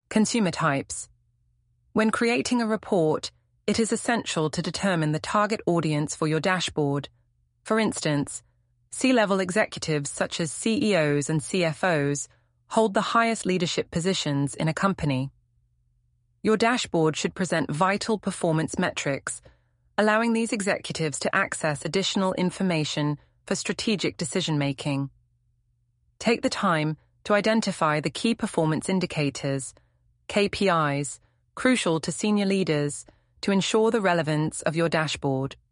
Consumer types. When creating a report, it is essential to determine the target audience for your dashboard. For instance, C-level executives such as CEOs and CFOs hold the highest leadership positions in a company. Your dashboard should present vital performance metrics, allowing these executives to access additional information for strategic decision-making. Take the time to identify the key performance indicators, KPIs, crucial to senior leaders to ensure the relevance of your dashboard.